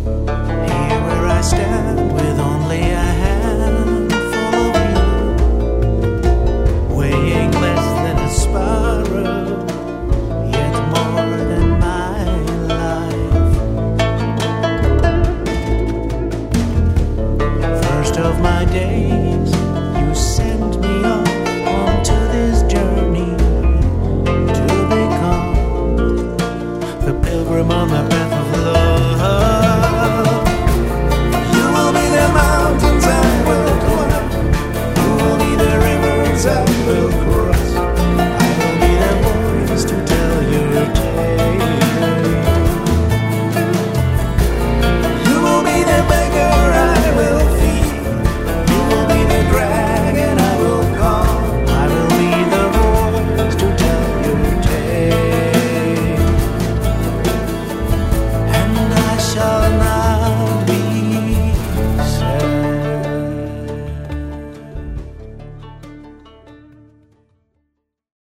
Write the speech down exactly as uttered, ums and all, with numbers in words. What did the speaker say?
Here where I stand with only a handful of you, weighing less than a sparrow, yet more than my life. First of my days, you sent me off onto this journey to become the pilgrim on the path